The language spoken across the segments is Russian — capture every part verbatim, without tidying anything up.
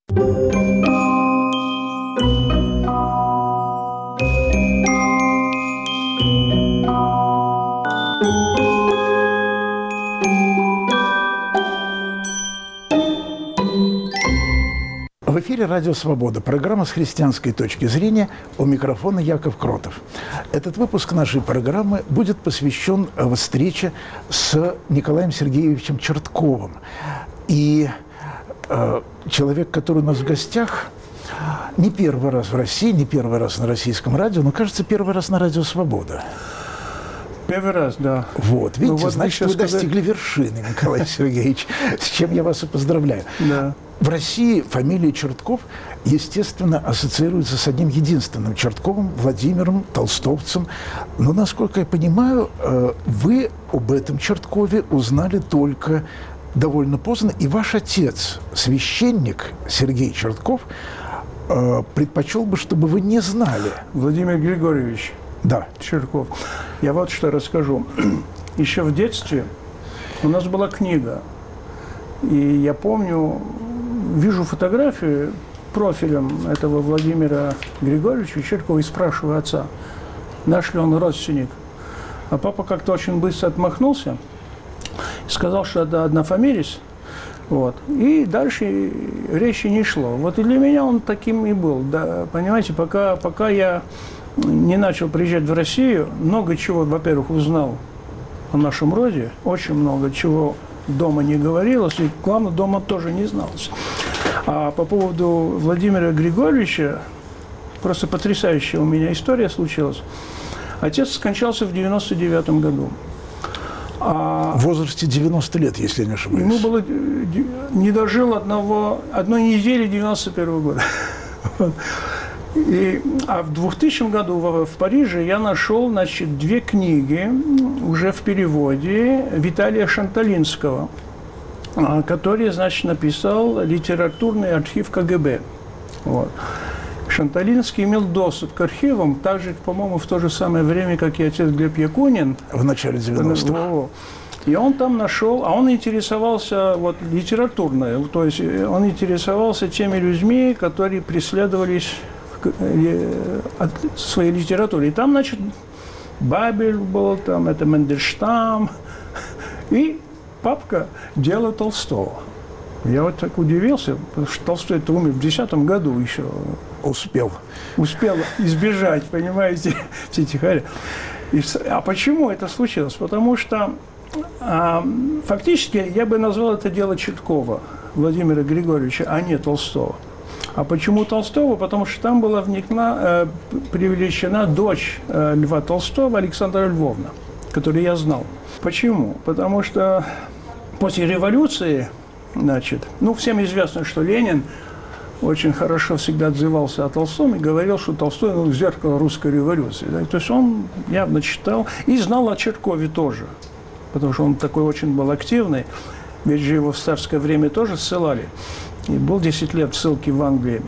В эфире «Радио Свобода», программа с христианской точки зрения, у микрофона Яков Кротов. Этот выпуск нашей программы будет посвящен встрече с Николаем Сергеевичем Чертковым. И э, человек, который у нас в гостях, не первый раз в России, не первый раз на российском радио, но, кажется, первый раз на «Радио Свобода». Первый раз, да. Вот, видите, ну, вот значит, вы сказать... достигли вершины, Николай Сергеевич, с чем я вас и поздравляю. Да. В России фамилия Чертков, естественно, ассоциируется с одним единственным Чертковым, Владимиром Толстовцем. Но, насколько я понимаю, вы об этом Черткове узнали только довольно поздно. И ваш отец, священник Сергей Чертков, предпочел бы, чтобы вы не знали. Владимир Григорьевич да. Чертков. Я вот что расскажу. Еще в детстве у нас была книга. И я помню... Вижу фотографию профилем этого Владимира Григорьевича Черткова и спрашиваю отца, наш ли он родственник. А папа как-то очень быстро отмахнулся, сказал, что это однофамилец. Вот. И дальше речи не шло. Вот и для меня он таким и был. Да, понимаете, пока, пока я не начал приезжать в Россию, много чего, во-первых, узнал о нашем роде, очень много чего дома не говорилось, и, главное, дома тоже не зналось. А по поводу Владимира Григорьевича, просто потрясающая у меня история случилась. Отец скончался в девяносто девятом году. А в возрасте девяноста лет, если я не ошибаюсь. Ему было... Не дожил одного, одной недели девяносто первого года. И, а в двухтысячном году в, в Париже я нашел, значит, две книги уже в переводе Виталия Шанталинского, который, значит, написал литературный архив ка гэ бэ. Вот. Шанталинский имел доступ к архивам, также, по-моему, в то же самое время, как и отец Глеб Якунин. В начале девяностых. И он там нашел, а он интересовался вот, литературно, то есть он интересовался теми людьми, которые преследовались от своей литературы. И там, значит, Бабель был, там, это Мендельштам, и папка «Дело Толстого». Я вот так удивился, потому что Толстой-то умер в десятом году еще. Успел. Успел избежать, понимаете, все тихари. И, а почему это случилось? Потому что а, фактически я бы назвал это дело Черткова, Владимира Григорьевича, а не Толстого. А почему Толстого? Потому что там была вникна, э, привлечена дочь э, Льва Толстого, Александра Львовна, которую я знал. Почему? Потому что после революции, значит, ну, всем известно, что Ленин очень хорошо всегда отзывался о Толстом и говорил, что Толстой, ну, зеркало русской революции. Да? То есть он явно читал и знал о Черткове тоже, потому что он такой очень был активный, ведь же его в царское время тоже ссылали. И был десять лет в ссылке в Англии.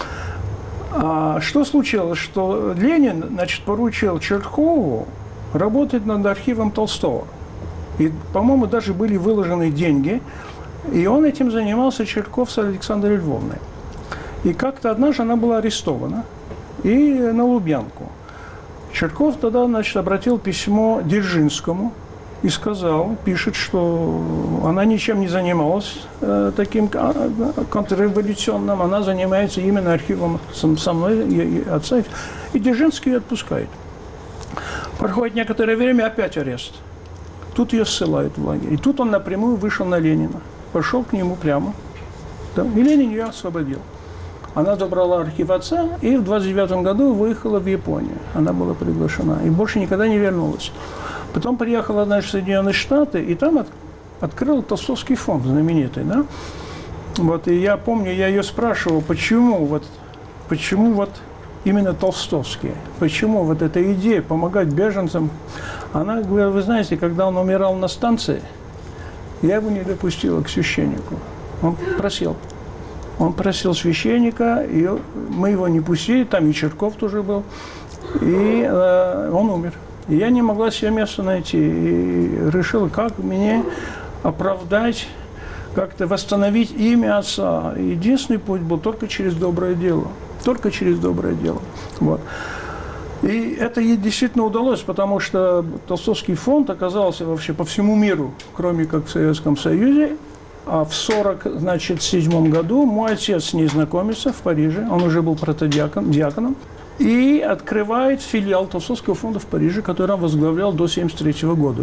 А что случилось? Что Ленин, значит, поручил Черткову работать над архивом Толстого. И, по-моему, даже были выложены деньги. И он этим занимался, Чертков, с Александрой Львовной. И как-то однажды она была арестована. И на Лубянку. Чертков тогда, значит, обратил письмо Дзержинскому. И сказал, пишет, что она ничем не занималась э, таким контрреволюционным, она занимается именно архивом со мной и, и отца. И Дзержинский ее отпускает. Проходит некоторое время, опять арест. Тут ее ссылают в лагерь. И тут он напрямую вышел на Ленина. Пошел к нему прямо. Да, и Ленин ее освободил. Она забрала архив отца и в двадцать девятом году выехала в Японию. Она была приглашена. И больше никогда не вернулась. Потом приехала, значит, в Соединенные Штаты, и там от, открыла Толстовский фонд знаменитый, да? Вот, и я помню, я ее спрашивал, почему вот, почему вот именно Толстовский, почему вот эта идея помогать беженцам. Она говорила, вы знаете, когда он умирал на станции, я его не допустила к священнику. Он просил. Он просил священника, и мы его не пустили, там и Чертков тоже был, и э, он умер. И я не могла себе места найти. И решила, как мне оправдать как-то восстановить имя отца. И единственный путь был только через доброе дело. Только через доброе дело. Вот. И это ей действительно удалось, потому что Толстовский фонд оказался вообще по всему миру, кроме как в Советском Союзе. А в сорок седьмом году мой отец с ней знакомится в Париже, он уже был протодиаконом, диаконом, и открывает филиал Толстовского фонда в Париже, который он возглавлял до семьдесят третьего года.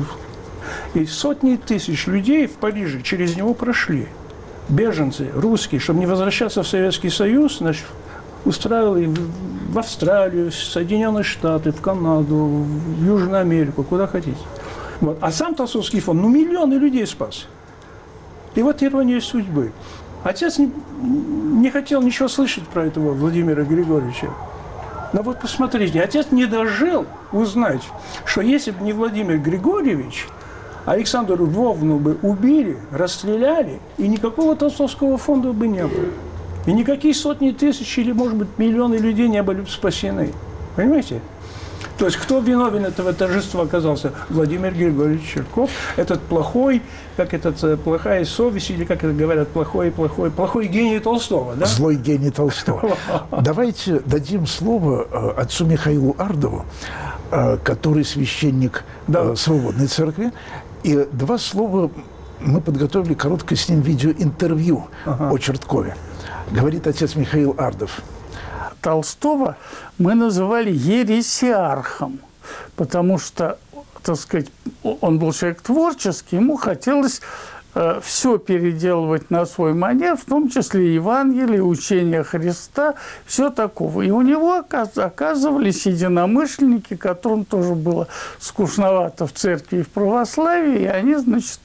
И сотни тысяч людей в Париже через него прошли. Беженцы, русские, чтобы не возвращаться в Советский Союз, значит, устраивали в Австралию, в Соединенные Штаты, в Канаду, в Южную Америку, куда хотите. Вот. А сам Толстовский фонд, ну, миллионы людей спас. И вот ирония судьбы. Отец не, не хотел ничего слышать про этого Владимира Григорьевича. Но вот посмотрите, отец не дожил узнать, что если бы не Владимир Григорьевич, Александру Львовну бы убили, расстреляли, и никакого Толстовского фонда бы не было. И никакие сотни тысяч или, может быть, миллионы людей не были бы спасены. Понимаете? То есть кто виновен этого торжества оказался? Владимир Григорьевич Чертков. Этот плохой, как этот, плохая совесть, или, как это говорят, плохой, плохой, плохой гений Толстого, да? Злой гений Толстого. Давайте дадим слово отцу Михаилу Ардову, который священник да. Свободной Церкви. И два слова мы подготовили короткое с ним видеоинтервью ага. о Черткове. Говорит отец Михаил Ардов. Толстого мы называли ересиархом, потому что, так сказать, он был человек творческий, ему хотелось э, все переделывать на свой манер, в том числе Евангелие, учение Христа, все такого. И у него оказывались единомышленники, которым тоже было скучновато в церкви и в православии, и они, значит,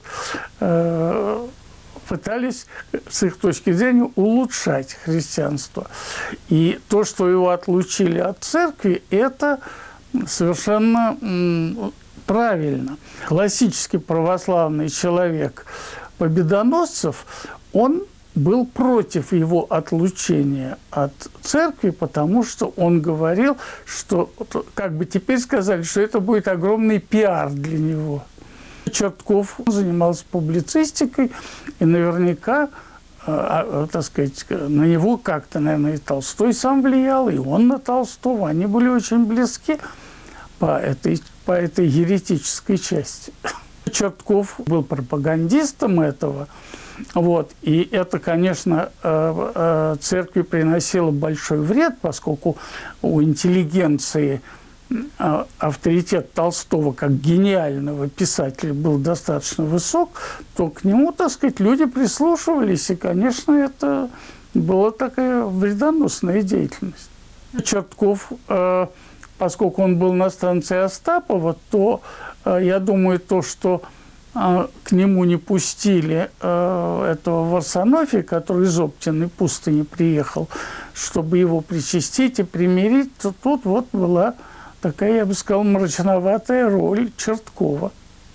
э, пытались, с их точки зрения, улучшать христианство. И то, что его отлучили от церкви, это совершенно м, правильно. Классический православный человек Победоносцев, он был против его отлучения от церкви, потому что он говорил, что, как бы теперь сказали, что это будет огромный пиар для него. Чертков занимался публицистикой, и наверняка, э, так сказать, на него как-то, наверное, и Толстой сам влиял, и он на Толстого. Они были очень близки по этой, по этой еретической части. Чертков был пропагандистом этого, вот, и это, конечно, э, э, церкви приносило большой вред, поскольку у интеллигенции авторитет Толстого как гениального писателя был достаточно высок, то к нему, так сказать, люди прислушивались, и, конечно, это была такая вредоносная деятельность. Чертков, поскольку он был на станции Остапова, то, я думаю, то, что к нему не пустили этого Варсонофия, который из Оптиной пустыни приехал, чтобы его причастить и примирить, то тут вот была такая, я бы сказал, мрачноватая роль Черткова.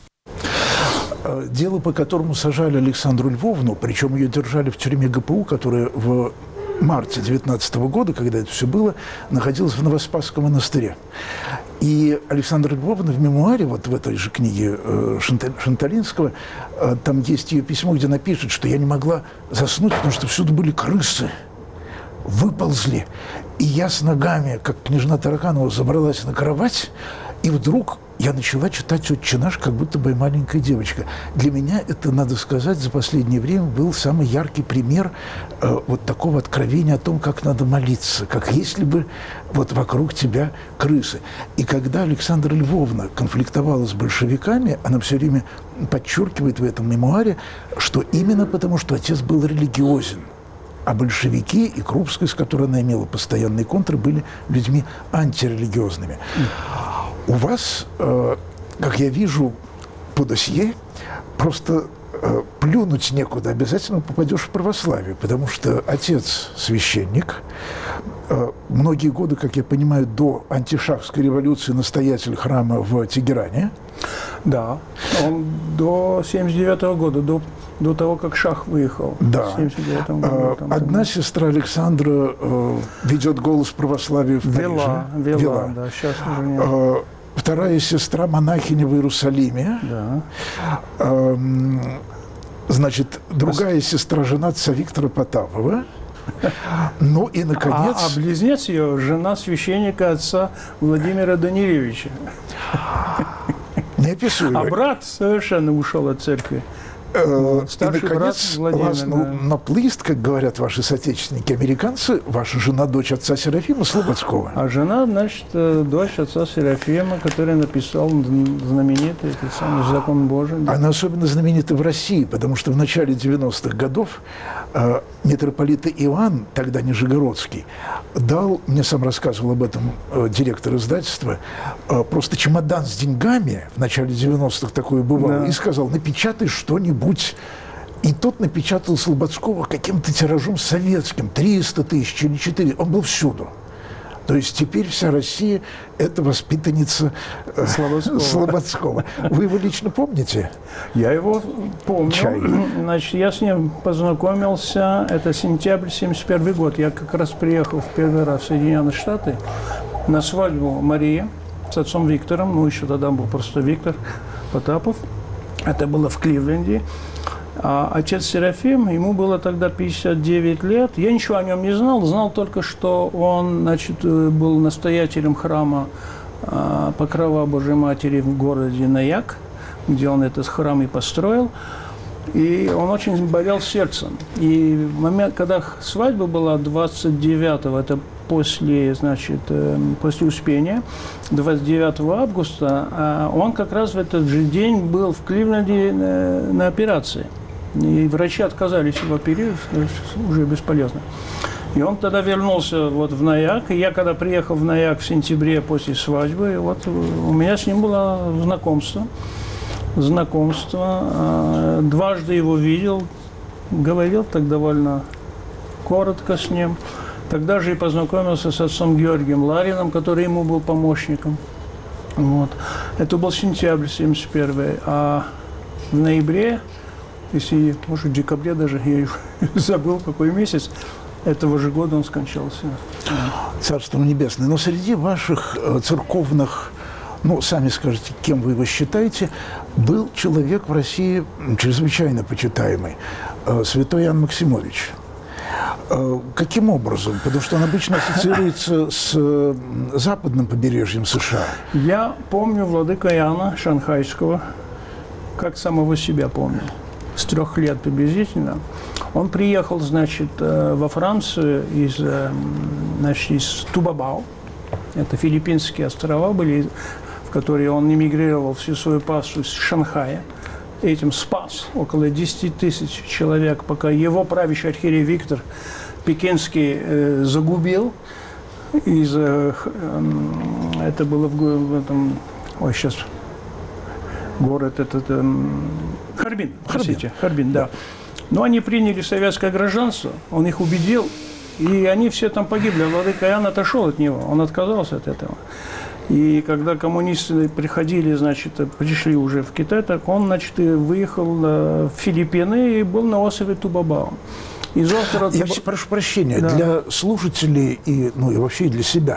Дело, по которому сажали Александру Львовну, причем ее держали в тюрьме ГПУ, которая в марте девятнадцатого года, когда это все было, находилась в Новоспасском монастыре. И Александра Львовна в мемуаре, вот в этой же книге Шанталинского, там есть ее письмо, где напишет, что я не могла заснуть, потому что всюду были крысы. Выползли. И я с ногами, как княжна Тараканова, забралась на кровать, и вдруг я начала читать «Отче наш», как будто бы маленькая девочка. Для меня это, надо сказать, за последнее время был самый яркий пример э, вот такого откровения о том, как надо молиться, как если бы вот вокруг тебя крысы. И когда Александра Львовна конфликтовала с большевиками, она все время подчеркивает в этом мемуаре, что именно потому, что отец был религиозен. А большевики и Крупская, с которой она имела постоянные контры, были людьми антирелигиозными. У вас, э, как я вижу по досье, просто э, плюнуть некуда, обязательно попадешь в православие, потому что отец священник, э, многие годы, как я понимаю, до антишахской революции настоятель храма в Тегеране. Да, он до семьдесят девятого года, до, до того, как Шах выехал. Да. В семьдесят девятом году, там, Одна там... сестра Александра э, ведет голос православия в вела, Париже. Вела, вела, да, сейчас уже нет. Э, вторая сестра монахиня в Иерусалиме. Да. Э, Значит, другая сестра, жена отца Виктора Потапова. Ну и, наконец... А, а близнец ее – жена священника отца Владимира Данилевича. Неописуемо. А брат совершенно ушел от церкви. Вот. И, Старший наконец, брат Владимир, вас да. ну, наплыст, как говорят ваши соотечественники-американцы, ваша жена – дочь отца Серафима Слободского. А жена, значит, дочь отца Серафима, который написал знаменитый этот самый «Закон Божий». Да. Она особенно знаменита в России, потому что в начале девяностых годов э, митрополит Иоанн, тогда Нижегородский, дал, мне сам рассказывал об этом э, директор издательства, э, просто чемодан с деньгами, в начале девяностых такое бывало, Да. и сказал: напечатай что-нибудь. И тот напечатал Слободского каким-то тиражом советским, триста тысяч или четыре. Он был всюду. То есть теперь вся Россия – это воспитанница э, Слободского. Слободского. Вы его лично помните? Я его помню. Чай. Значит, я с ним познакомился, это сентябрь семьдесят первый год. Я как раз приехал в первый раз в Соединенные Штаты на свадьбу Марии с отцом Виктором. Ну, еще тогда был просто Виктор Потапов. Это было в Кливленде. А отец Серафим, ему было тогда пятьдесят девять лет. Я ничего о нем не знал. Знал только, что он, значит, был настоятелем храма Покрова Божьей Матери в городе Наяк, где он этот храм и построил. И он очень болел сердцем. И в момент, когда свадьба была двадцать девятого, это после, значит, после Успения, двадцать девятого августа, он как раз в этот же день был в Кливленде на операции. И врачи отказались его оперировать, уже бесполезно. И он тогда вернулся вот в Наяк. И я, когда приехал в Наяк в сентябре после свадьбы, вот у меня с ним было знакомство. Знакомство. Дважды его видел, говорил так довольно коротко с ним. Тогда же и познакомился с отцом Георгием Лариным, который ему был помощником. Вот. Это был сентябрь семьдесят первый. А в ноябре, если, может, в декабре даже, я забыл, какой месяц, этого же года он скончался. Царство небесное. Но среди ваших церковных, ну, сами скажете, кем вы его считаете, был человек в России чрезвычайно почитаемый, святой Иоанн Максимович. Каким образом? Потому что он обычно ассоциируется с западным побережьем США. Я помню владыку Иоанна Шанхайского, как самого себя помню, с трех лет приблизительно. Он приехал, значит, во Францию из, значит, из Тубабао. Это филиппинские острова были, в которые он эмигрировал всю свою паству из Шанхая. Этим спас около десяти тысяч человек, пока его правящий архиерей Виктор Пекинский э, загубил. Из, э, э, это было в, в этом... Ой, сейчас... Город этот... Э, Харбин, простите. Харбин, да. Но они приняли советское гражданство, он их убедил, и они все там погибли. А владыка Иоанн отошел от него, он отказался от этого. И когда коммунисты приходили, значит, пришли уже в Китай, так он, значит, выехал в Филиппины и был на острове Тубабао. Из острова Я Туба... прошу прощения, да. Для слушателей и, ну, и вообще для себя.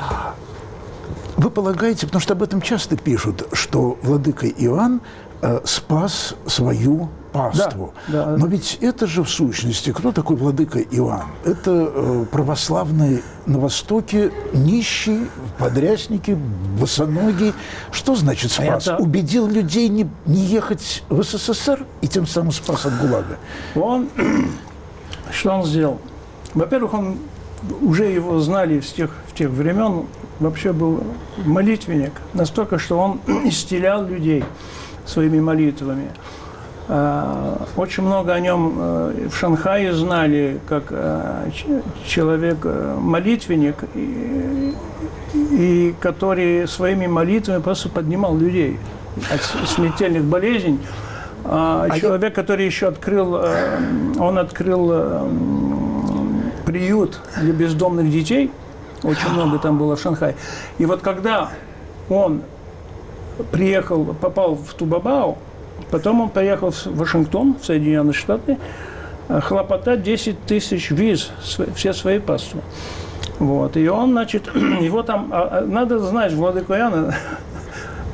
Вы полагаете, потому что об этом часто пишут, что владыка Иоанн э, спас свою паству. Да, да. Но ведь это же в сущности, кто такой владыка Иоанн? Это э, православный на Востоке, нищий, подрясники, босоногий. Что значит спас? Это... Убедил людей не, не ехать в СССР и тем самым спас от ГУЛАГа? Он... Что он сделал? Во-первых, он уже его знали с тех, в тех времен, вообще был молитвенник, настолько, что он исцелял людей своими молитвами. Очень много о нем в Шанхае знали, как человек молитвенник, и, и который своими молитвами просто поднимал людей от смертельных болезней. А человек, который еще открыл, он открыл приют для бездомных детей, очень много там было в Шанхае. И вот когда он приехал, попал в Тубабао, потом он поехал в Вашингтон, в Соединенные Штаты, хлопотать десять тысяч виз, все свои паствы. Вот. И он, значит, его там, надо знать, владыку Иоанна,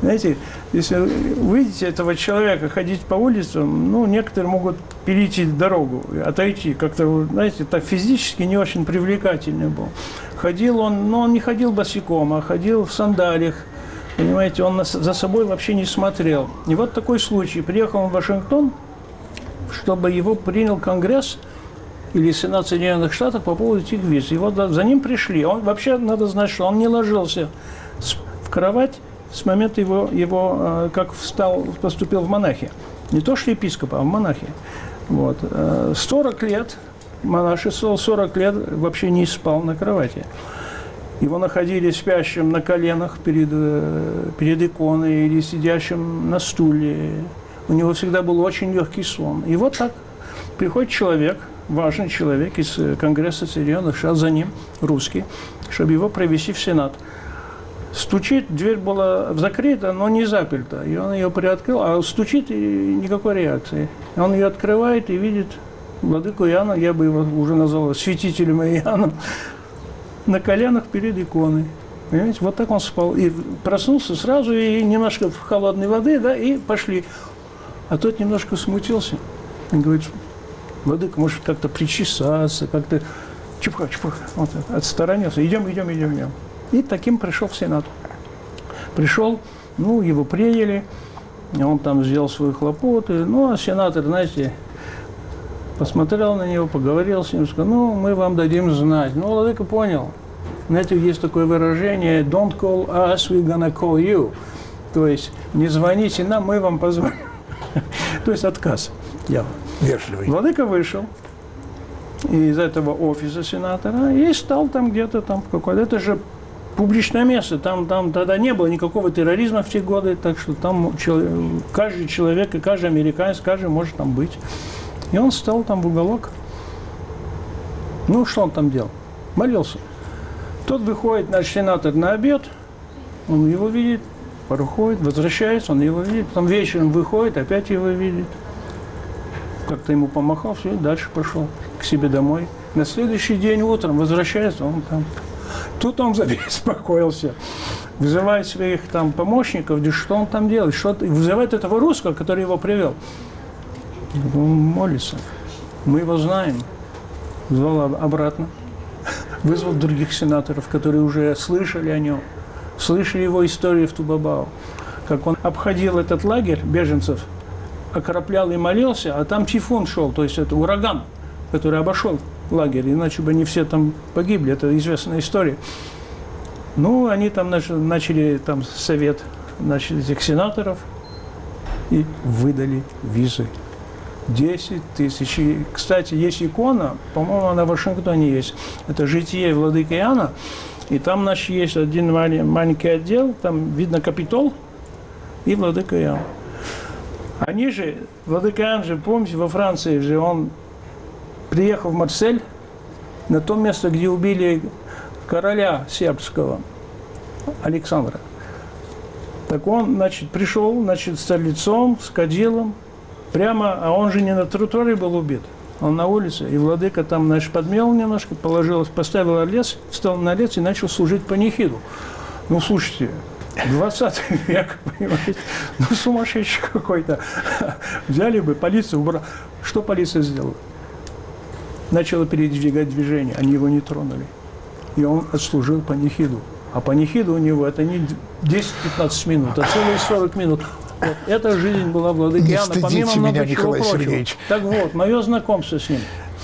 Знаете, если вы видите этого человека ходить по улицам, ну, некоторые могут перейти дорогу, отойти. Как-то, знаете, так физически не очень привлекательный был. Ходил он, но он не ходил босиком, а ходил в сандалиях. Понимаете, он за собой вообще не смотрел. И вот такой случай. Приехал он в Вашингтон, чтобы его принял Конгресс или Сенат Соединенных Штатов по поводу этих виз. И вот за ним пришли. Он вообще, надо знать, что он не ложился в кровать с момента его, его как встал, поступил в монахи. Не то что епископа, а в монахи. Вот. сорок лет монашествовал, сорок лет вообще не спал на кровати. Его находили спящим на коленах перед, перед иконой или сидящим на стуле. У него всегда был очень легкий сон. И вот так приходит человек, важный человек из Конгресса Соединенных Штатов, за ним, русский, чтобы его провести в Сенат. Стучит, дверь была закрыта, но не заперта. И он ее приоткрыл, а стучит, и никакой реакции. Он ее открывает и видит владыку Иоанна, я бы его уже назвал святителем Иоанном, на коленах перед иконой. Понимаете, вот так он спал. И проснулся сразу, и немножко в холодной воды, да, и пошли. А тот немножко смутился. Он говорит, владыка, может, как-то причесаться, как-то чупха, чупха. Вот, отсторонился. Идем, идем, идем, идем. И таким пришел в Сенат. Пришел, ну, его приняли, он там сделал свои хлопоты. Ну, а сенатор, знаете, посмотрел на него, поговорил с ним, сказал, ну, мы вам дадим знать. Ну, владыка понял. Знаете, есть такое выражение «Don't call us, we're gonna call you». То есть, не звоните нам, мы вам позвоним. То есть, отказ. Я. Вежливый. Владыка вышел из этого офиса сенатора и стал там где-то там какой-то. Это же публичное место. Там, там тогда не было никакого терроризма в те годы, так что там человек, каждый человек и каждый американец, каждый может там быть. И он стал там в уголок. Ну, что он там делал? Молился. Тот выходит, наш сенатор, на обед, он его видит, проходит, возвращается, он его видит, потом вечером выходит, опять его видит. Как-то ему помахал, все, и дальше пошел к себе домой. На следующий день утром возвращается, он там. Тут он забеспокоился, вызывает своих там помощников, где что он там делает, что вызывает этого русского, который его привел. Он молится. Мы его знаем. Звал обратно. Вызвал других сенаторов, которые уже слышали о нем, слышали его историю в Тубабао. Как он обходил этот лагерь беженцев, окроплял и молился, а там тифун шел, то есть это ураган, который обошел лагерь, иначе бы они все там погибли, это известная история. Ну, они там начали, начали там совет, начали этих сенаторов и выдали визы. десять тысяч. И, кстати, есть икона, по-моему, она в Вашингтоне есть. Это «Житие владыки Иоанна». И там, значит, есть один маленький отдел, там видно Капитол и владыка Иоанн. Они же, владыка Иоанн же, помните, во Франции же он приехал в Марсель, на то место, где убили короля сербского, Александра. Так он, значит, пришел, значит, с лицом, с кадилом, прямо, а он же не на тротуаре был убит, он на улице. И владыка там, значит, подмел немножко, положил, поставил лес, встал на лес и начал служить панихиду. Ну, слушайте, двадцатый век, понимаете, ну, сумасшедший какой-то. Взяли бы, полицию убрали. Что полиция сделала? Начала передвигать движение, они его не тронули. И он отслужил панихиду. А панихида у него это не десять-пятнадцать минут, а целые сорок минут. Вот. Эта жизнь была владыки Иоанна, помимо много чего прочего. Так вот, мое знакомство с ним.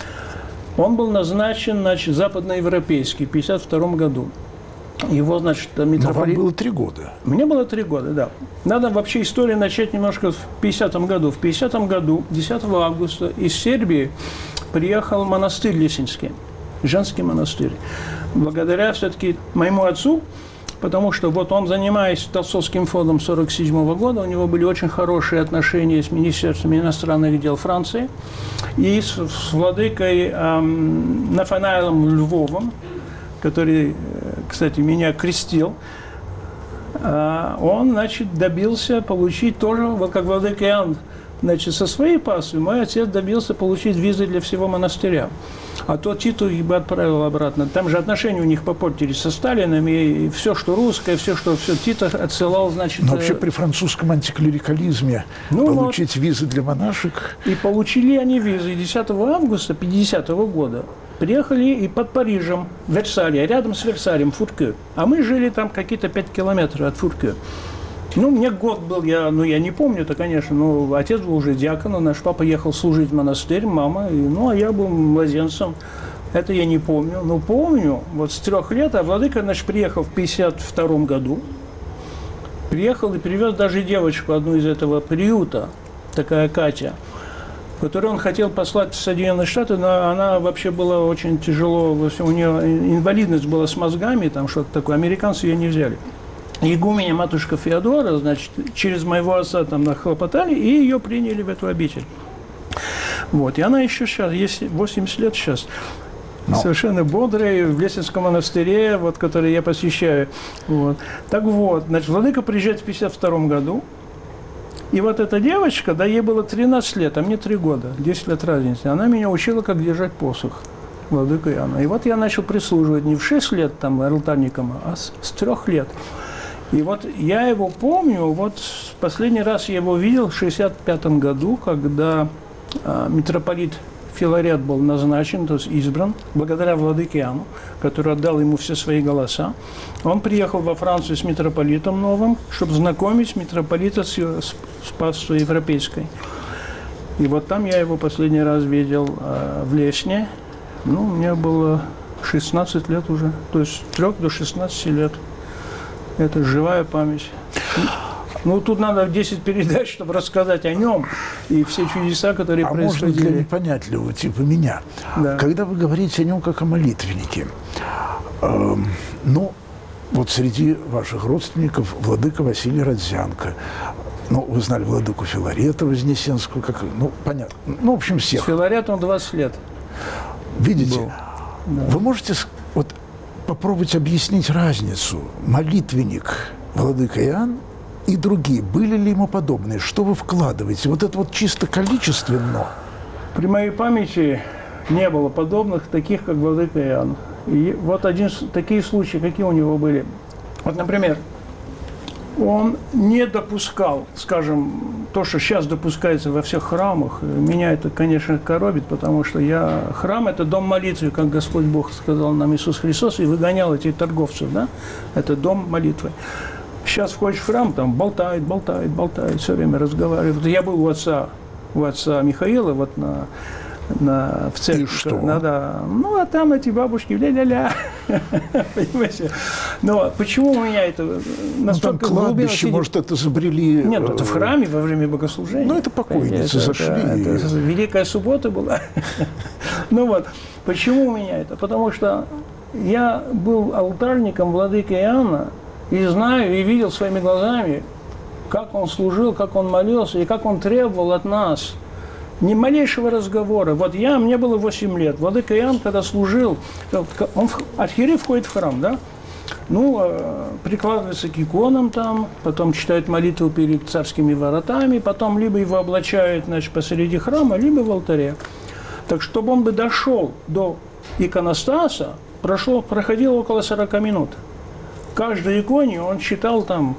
Он был назначен, значит, западноевропейский в пятьдесят втором году. Его, значит, митрополит... Но вам было три года. Мне было три года, да. Надо вообще историю начать немножко в пятидесятом году. В пятидесятом году, десятого августа, из Сербии приехал монастырь Лесинский, женский монастырь. Благодаря все-таки моему отцу, потому что вот он, занимаясь Толстовским фондом сорок седьмого года, у него были очень хорошие отношения с Министерством иностранных дел Франции и с, с владыкой эм, Нафанаилом Львовым, который, кстати, меня крестил. Э, он, значит, добился получить тоже, вот как владыка Иоанн значит, со своей паствой мой отец добился получить визы для всего монастыря. А то Титу их бы отправил обратно. Там же отношения у них попортились со Сталином, и все, что русское, все, что все Тита отсылал, значит... Но вообще при французском антиклерикализме ну, получить вот. визы для монашек... И получили они визы. десятого августа пятидесятого года приехали и под Парижем, в Версале, рядом с Версалем, Фуркё. А мы жили там какие-то пять километров от Фуркё. Ну, мне год был, я, ну, я не помню это, конечно, но отец был уже диаконом, наш папа ехал служить в монастырь, мама, и, ну, а я был младенцем. Это я не помню. Но помню, вот с трех лет, а владыка наш приехал в пятьдесят втором году, приехал и привез даже девочку одну из этого приюта, такая Катя, которую он хотел послать в Соединенные Штаты, но она вообще была очень тяжело, у нее инвалидность была с мозгами, там что-то такое, американцы ее не взяли. Игуменя матушка Феодора, значит, через моего отца там нахлопотали, и ее приняли в эту обитель. Вот, и она еще сейчас, есть восемьдесят лет сейчас, no. совершенно бодрая, в Лесинском монастыре, вот, который я посещаю. Вот. Так вот, значит, владыка приезжает в пятьдесят втором году, и вот эта девочка, да, ей было тринадцать лет, а мне три года, десять лет разницы, она меня учила, как держать посох. Владыка Иоанна. И вот я начал прислуживать не в шесть лет там алтарником, а с, с трех лет. И вот я его помню, вот последний раз я его видел в шестьдесят пятом году, когда а, митрополит Филарет был назначен, то есть избран, благодаря владыке Иоанну, который отдал ему все свои голоса. Он приехал во Францию с митрополитом новым, чтобы знакомить митрополита с, с, с паствой европейской. И вот там я его последний раз видел а, в Лесне. Ну, мне было шестнадцать лет уже, то есть с трёх до шестнадцати лет. Это живая память. Ну, тут надо десять передач, чтобы рассказать о нем и все чудеса, которые а происходили. А можно для непонятливого, типа меня, да. Когда вы говорите о нем как о молитвеннике, э, ну, вот среди ваших родственников владыка Василий Родзянко, ну, вы знали владыку Филарета Вознесенского, как, ну, понятно, ну, в общем, всех. С Филаретом двадцать лет. Видите, да. Вы можете вот попробовать объяснить разницу молитвенник владыка Иоанн и другие. Были ли ему подобные? Что вы вкладываете? Вот это вот чисто количественно. При моей памяти не было подобных, таких, как владыка Иоанн. И вот один, такие случаи, какие у него были. Вот, например, он не допускал, скажем, то, что сейчас допускается во всех храмах. Меня это, конечно, коробит, потому что я... Храм – это дом молитвы, как Господь Бог сказал нам Иисус Христос, и выгонял этих торговцев, да? Это дом молитвы. Сейчас входишь в храм, там болтает, болтает, болтает, все время разговаривает. Я был у отца, у отца Михаила, вот на... На, в церкви. И что? Надо, ну, а там эти бабушки, ля-ля-ля. Понимаете? Но почему у меня это настолько ну, там кладбище, может, это изобрели... Нет, это в храме во время богослужения. Ну, это покойницы зашли. Это, это Великая суббота была. Ну вот, почему у меня это? Потому что я был алтарником владыки Иоанна и знаю, и видел своими глазами, как он служил, как он молился, и как он требовал от нас ни малейшего разговора. Вот я, мне было восемь лет. Владыка Иоанн, когда служил, он, архиерей входит в храм, да? Ну, прикладывается к иконам там, потом читает молитву перед царскими воротами, потом либо его облачают, значит, посреди храма, либо в алтаре. Так, чтобы он бы дошел до иконостаса, прошло, проходило около сорока минут. Каждой иконе он читал там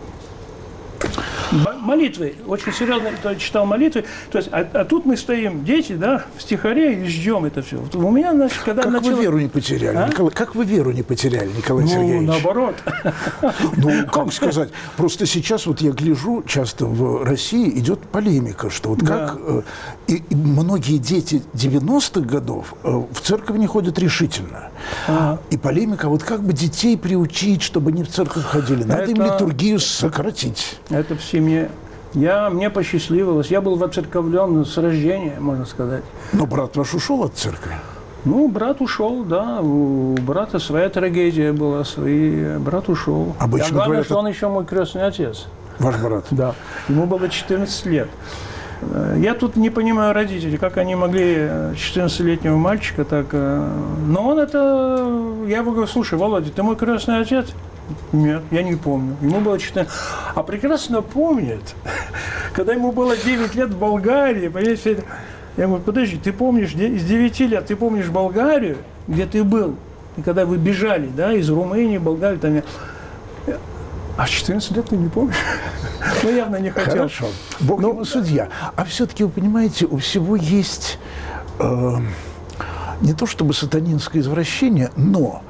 молитвы, очень серьезно читал молитвы. То есть, а, а тут мы стоим, дети, да, в стихаре и ждем это все. Вот у меня, значит, когда как начало... вы веру не потеряли, а? Николай, как вы веру не потеряли, Николай ну, Сергеевич? наоборот. Ну, как сказать, просто сейчас вот я гляжу, часто в России идет полемика, что вот как да. и, и многие дети девяностых годов в церковь не ходят решительно. Ага. И полемика, вот как бы детей приучить, чтобы они в церковь ходили. Надо это... им литургию сократить. Это в семье. Я, мне посчастливилось. Я был воцерковлен с рождения, можно сказать. Но брат ваш ушел от церкви? Ну, брат ушел, да. У брата своя трагедия была, свои... брат ушел. Обычно а главное, говорят, что он еще мой крестный отец. Ваш брат? Да. Ему было четырнадцать лет. Я тут не понимаю родителей, как они могли четырнадцатилетнего мальчика так... Но он это... Я его говорю, слушай, Володя, ты мой крестный отец? Нет, я не помню. Ему было четырнадцать. А прекрасно помнит, когда ему было девять лет в Болгарии, понимаете, я говорю, подожди, ты помнишь, из девяти лет ты помнишь Болгарию, где ты был, и когда вы бежали, да, из Румынии, Болгарии, там, я... а четырнадцать лет ты не помнишь? Ну, явно не хотел. Хорошо, Бог ему судья. А все-таки, вы понимаете, у всего есть э, не то чтобы сатанинское извращение, но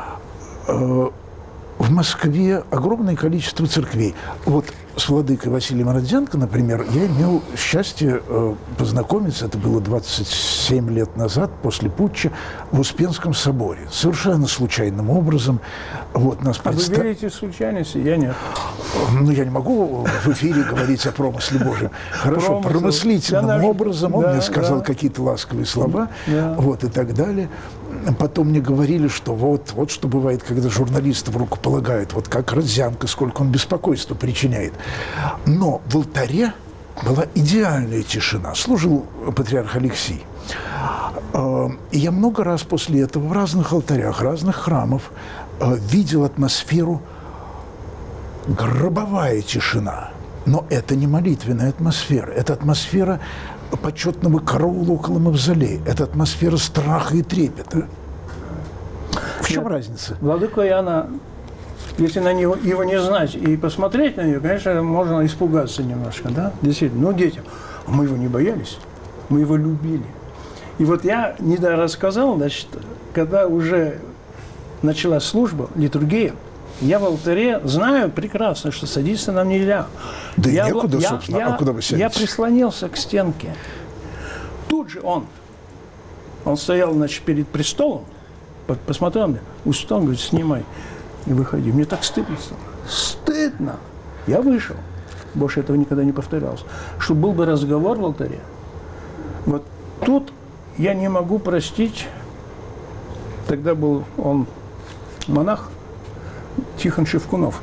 э, в Москве огромное количество церквей. Вот с владыкой Василием Родзянко, например, я имел счастье э, познакомиться, это было двадцать семь лет назад, после путча, в Успенском соборе. Совершенно случайным образом. Вот, нас а предста... вы верите в случайности? Я нет. Ну, я не могу в эфире говорить о промысле Божьем. Хорошо, Промысел. промыслительным наш... образом он да, мне сказал да. какие-то ласковые слова, да. вот, и так далее. Потом мне говорили, что вот, вот что бывает, когда журналистов рукополагают, вот как Родзянко, сколько он беспокойства причиняет. Но в алтаре была идеальная тишина. Служил патриарх Алексий. И я много раз после этого в разных алтарях, разных храмов видел атмосферу гробовая тишина. Но это не молитвенная атмосфера. Это атмосфера почетного караула около мавзолея. Это атмосфера страха и трепета. В чем Нет. разница? Владыка Иоанна, если на него его не знать и посмотреть на него, конечно, можно испугаться немножко, да? Действительно. Но детям. А мы его не боялись, мы его любили. И вот я недавно рассказал, значит, когда уже началась служба, литургия, я в алтаре знаю прекрасно, что садиться нам нельзя. Да я, некуда, я, собственно. Я, а куда вы сядете? я прислонился к стенке. Тут же он, он стоял, значит, перед престолом, посмотрел мне, устал, говорит, снимай и выходи. Мне так стыдно стало. Стыдно. Я вышел. Больше этого никогда не повторялось. Чтобы был бы разговор в алтаре. Вот тут я не могу простить, тогда был он монах, Тихон Шевкунов.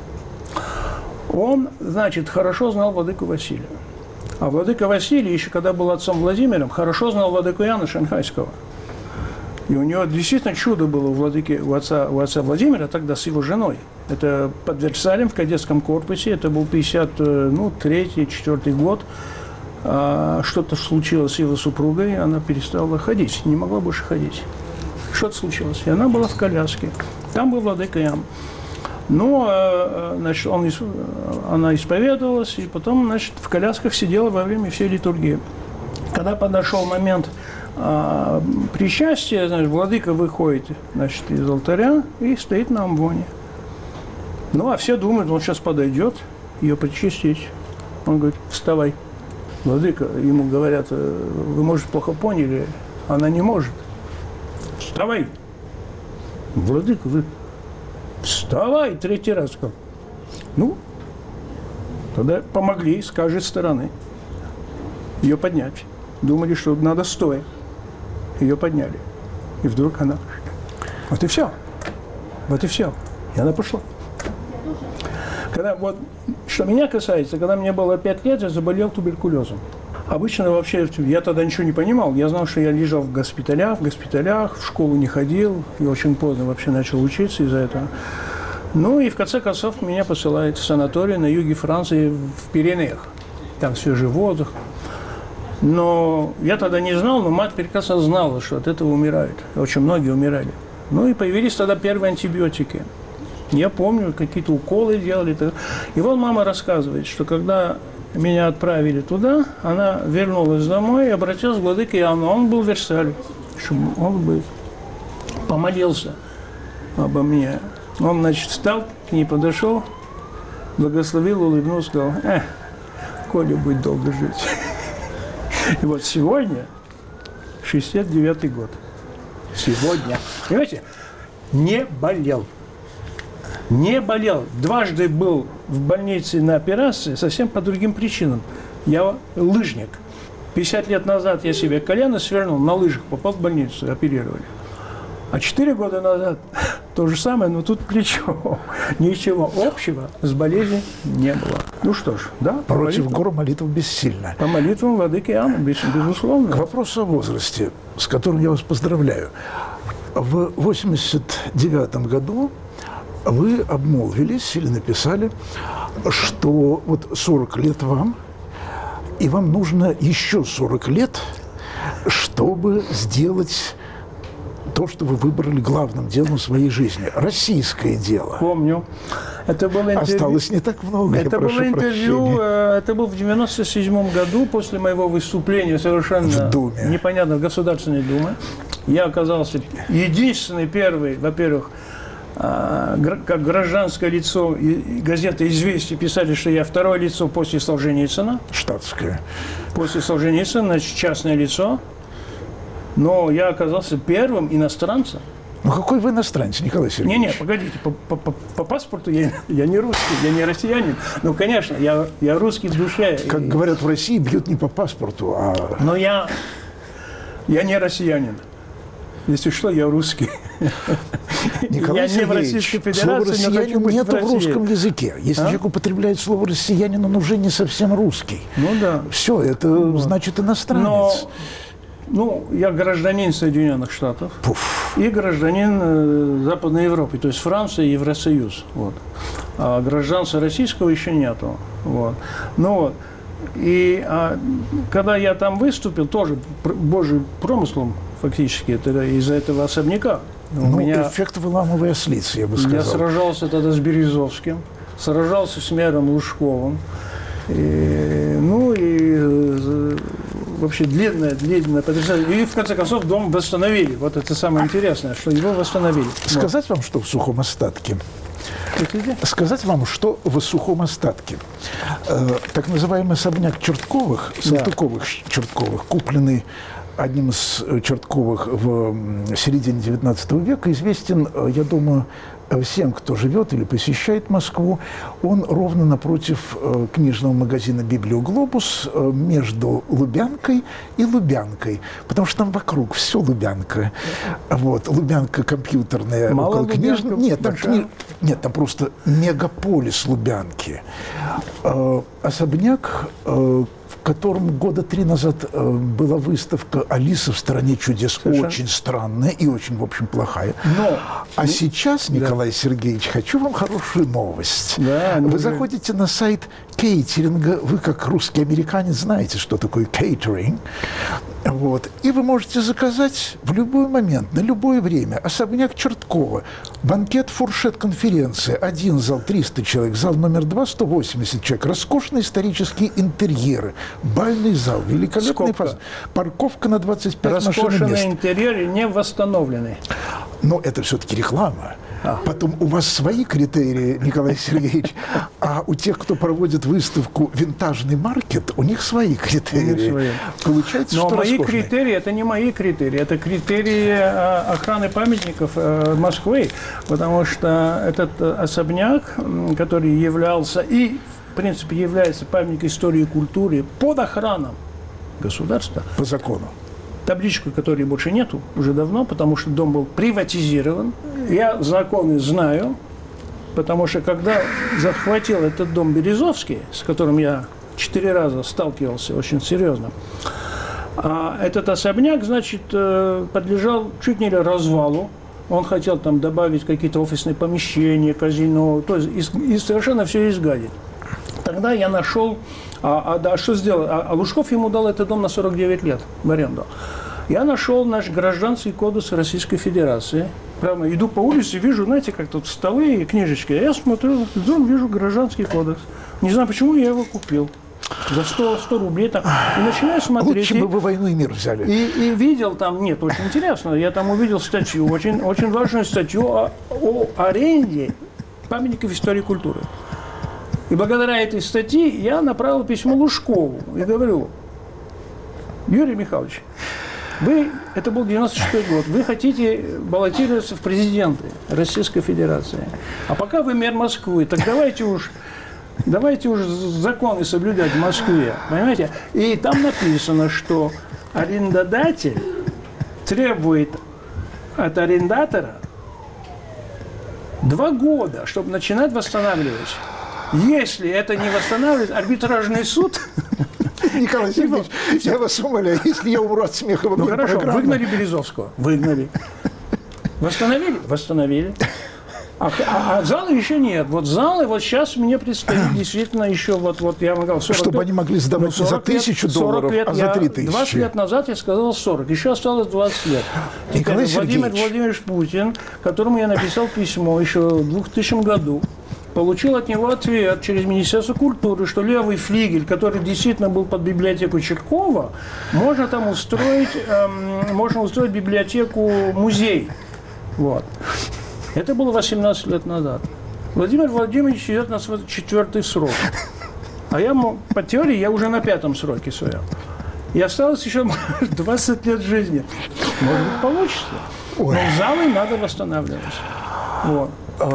Он, значит, хорошо знал владыку Василия. А владыка Василий, еще когда был отцом Владимиром, хорошо знал владыку Иоанна Шанхайского. И у него действительно чудо было у владыки, у отца, у отца Владимира тогда с его женой. Это под Версалем в кадетском корпусе, это был пятьдесят третий, четвёртый год. А, что-то случилось с его супругой, она перестала ходить, не могла больше ходить. Что-то случилось, и она была в коляске. Там был владыка Иоанн. Ну, значит, он, она исповедовалась, и потом, значит, в колясках сидела во время всей литургии. Когда подошел момент а, причастия, значит, владыка выходит, значит, из алтаря и стоит на амвоне. Ну, а все думают, он сейчас подойдет ее причастить. Он говорит, вставай. Владыка, ему говорят, вы, может, плохо поняли, она не может. Вставай. Владыка, вы... Вставай, третий раз сказал. Ну, тогда помогли с каждой стороны ее поднять. Думали, что надо стоя. Ее подняли. И вдруг она... Вот и все. Вот и все. И она пошла. Когда, вот, что меня касается, когда мне было пять лет, я заболел туберкулезом. Обычно вообще, я тогда ничего не понимал. Я знал, что я лежал в госпиталях, в госпиталях, в школу не ходил. И очень поздно вообще начал учиться из-за этого. Ну и в конце концов меня посылают в санаторий на юге Франции, в Пиренеях. Там свежий воздух. Но я тогда не знал, но мать прекрасно знала, что от этого умирают. Очень многие умирали. Ну и появились тогда первые антибиотики. Я помню, какие-то уколы делали. И вот мама рассказывает, что когда меня отправили туда, она вернулась домой и обратилась к владыке Иоанну. Он был в Версале, чтобы он бы помолился обо мне. Он, значит, встал, к ней подошел, благословил, улыбнулся, сказал, э, Коля будет долго жить. И вот сегодня, шестьдесят девятый год, сегодня, понимаете, не болел. Не болел. Дважды был в больнице на операции совсем по другим причинам. Я лыжник. пятьдесят лет назад я себе колено свернул, на лыжах попал в больницу, оперировали. А четыре года назад то же самое, но тут плечо. Ничего общего с болезнью не было. Ну что ж, да. Против молитвам, гор молитва бессильна. по молитвам владыки Иоанна, безусловно. К вопросу о возрасте, с которым я вас поздравляю. В восемьдесят девятом году вы обмолвились или написали, что вот сорок лет вам, и вам нужно еще сорок лет, чтобы сделать то, что вы выбрали главным делом в своей жизни. Российское дело. Помню. Это было интервью. Осталось не так много, это я прошу было интервью, прощения. это было в девяносто седьмом году, после моего выступления совершенно в Думе. непонятно, в Государственной Думе. Я оказался единственный, первый, во-первых, как гражданское лицо, газета «Известия» писали, что я второе лицо после Солженицына. Штатское. После Солженицына, значит, частное лицо. Но я оказался первым иностранцем. Ну какой вы иностранец, Николай Сергеевич? Не-не, погодите, по, по, по, по паспорту я, я не русский, я не россиянин. Ну, конечно, я, я русский в душе. Как и... говорят в России, бьют не по паспорту, а... Но я, я не россиянин. Если что, я русский. Николай я не в Российской Сергеевич, Федерации, слово «россиянин» но нет в, в русском языке. Если А? человек употребляет слово «россиянин», он уже не совсем русский. Ну да. Все, это Вот. значит иностранец. Но, ну, я гражданин Соединенных Штатов Пуф. и гражданин э, Западной Европы, то есть Франция и Евросоюз. Вот. А гражданства российского еще нету. Вот. Ну вот. И а, когда я там выступил, тоже пр- божьим промыслом, фактически, это из-за этого особняка. У Ну, меня, эффект выламывая с лиц, я бы я сказал. сражался тогда с Березовским, сражался с мэром Лужковым. И, ну и э, вообще длинное, длинное потрясающе. И в конце концов дом восстановили. Вот это самое интересное, что его восстановили. Сказать вам, что в сухом остатке? Хотите? Сказать вам, что в сухом остатке. Э, так называемый особняк Чертковых, Салтыковых-Чертковых, купленный одним из Чертковых в середине девятнадцатого века, известен, я думаю, всем, кто живет или посещает Москву. Он ровно напротив э, книжного магазина «Библиоглобус», э, между Лубянкой и Лубянкой. Потому что там вокруг все Лубянка. Вот, Лубянка компьютерная, Мало около книжной. Лубянка Нет, там большая? кни... Нет, там просто мегаполис Лубянки. Э, особняк, э, в котором года три назад э, была выставка «Алиса в стране чудес». Совершенно. Очень странная и очень, в общем, плохая. Но А сейчас, Николай Сергеевич, хочу вам хорошую новость. Да, ну вы уже. заходите на сайт кейтеринга, вы как русский американец знаете, что такое кейтеринг, вот, и вы можете заказать в любой момент, на любое время, особняк Черткова, банкет, фуршет, конференция, один зал триста человек, зал номер два сто восемьдесят человек, роскошные исторические интерьеры, бальный зал, великолепный Сколько? фас, парковка на двадцать пять машин роскошенные мест. интерьеры не восстановлены. Но это все-таки реклама. А. Потом у вас свои критерии, Николай Сергеевич, а у тех, кто проводит выставку «Винтажный маркет», у них свои критерии. свои. Получается, Но что мои роскошные. критерии, это не мои критерии, это критерии э, охраны памятников э, Москвы, потому что этот э, особняк, м, который являлся и, в принципе, является памятником истории и культуры под охраной государства, По закону. табличку, которой больше нету уже давно, потому что дом был приватизирован. Я законы знаю, потому что когда захватил этот дом Березовский, с которым я четыре раза сталкивался очень серьезно, а этот особняк, значит, подлежал чуть не ли развалу. Он хотел там добавить какие-то офисные помещения, казино, то есть и, и совершенно все изгадить. Тогда я нашел, а, а, да, что сделал? А, а Лужков ему дал этот дом на сорок девять лет в аренду. Я нашел наш гражданский кодекс Российской Федерации. Прямо иду по улице, вижу, знаете, как тут столы и книжечки. Я смотрю, дом, вижу гражданский кодекс. Не знаю, почему я его купил. За сто, сто рублей так. И начинаю смотреть. Лучше бы вы «Войну и мир» взяли. И, и видел там, нет, очень интересно, я там увидел статью, очень, очень важную статью о, о аренде памятников истории и культуры. И благодаря этой статье я направил письмо Лужкову и говорю: Юрий Михайлович, вы, это был девяносто шестой год, вы хотите баллотироваться в президенты Российской Федерации. А пока вы мэр Москвы, так давайте уж, давайте уж законы соблюдать в Москве, понимаете? И там написано, что арендодатель требует от арендатора два года, чтобы начинать восстанавливать. Если это не восстанавливает, арбитражный суд... Николай Сергеевич, я вас умоляю, если я умру от смеха во Ну время хорошо, программы... выгнали Березовского. Выгнали. Восстановили? Восстановили. А, а, а залы еще нет. Вот залы, вот сейчас мне предстоит действительно еще, вот, вот я вам говорил, сорок Чтобы лет, они могли сдавать не за тысячу долларов, лет, а за три тысячи. двадцать лет назад я сказал сорок, еще осталось двадцать лет. Николай Теперь Владимир Сергеевич. Владимирович Путин, которому я написал письмо еще в двухтысячном году, получил от него ответ через Министерство культуры, что левый флигель, который действительно был под библиотеку Чиркова, можно там устроить, эм, можно устроить библиотеку-музей. Вот. Это было восемнадцать лет назад. Владимир Владимирович идет на свой четвертый срок. А я, по теории, я уже на пятом сроке своем. И осталось еще двадцать лет жизни. Может быть, получится. Но залы надо восстанавливать. Вот.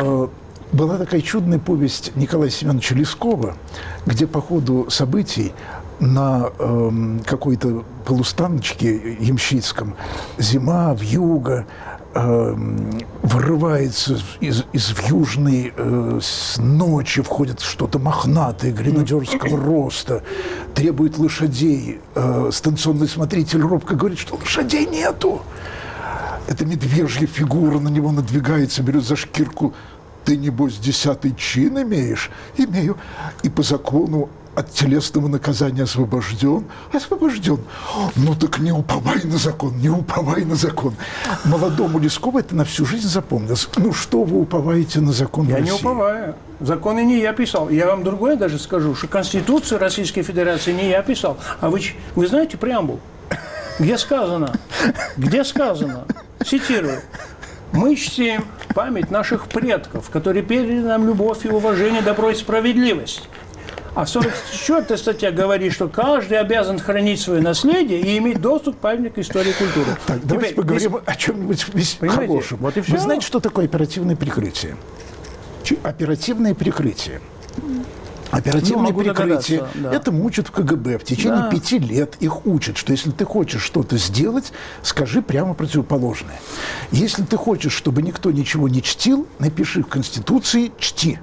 Была такая чудная повесть Николая Семеновича Лескова, где по ходу событий на э, какой-то полустаночке ямщицком зима, вьюга, э, вырывается из, из вьюжной э, ночи, входит что-то мохнатое, гренадерского роста, требует лошадей. Э, станционный смотритель робко говорит, что лошадей нету. Эта медвежья фигура на него надвигается, берет за шкирку. Ты, небось, десятый чин имеешь? Имею. И по закону от телесного наказания освобожден? Освобожден. Ну так не уповай на закон, не уповай на закон. Молодому Лескову это на всю жизнь запомнилось. Ну что вы уповаете на закон Я в России? не уповаю. Законы не я писал. Я вам другое даже скажу, что Конституцию Российской Федерации не я писал. А вы, вы знаете преамбул? Где сказано? Где сказано? Цитирую. Мы чтим память наших предков, которые передали нам любовь и уважение, добро и справедливость. А сорок четвёртая статья говорит, что каждый обязан хранить свое наследие и иметь доступ к памятнику истории и культуры. Так, давайте Теперь, поговорим здесь... о чем-нибудь хорошем. Вот и Вы все. знаете, что такое оперативное прикрытие? Оперативное прикрытие. Оперативное Ну, могу прикрытие. догадаться, да. Это учат в ка гэ бэ. В течение Да. пяти лет их учат, что если ты хочешь что-то сделать, скажи прямо противоположное. Если ты хочешь, чтобы никто ничего не чтил, напиши в Конституции «чти».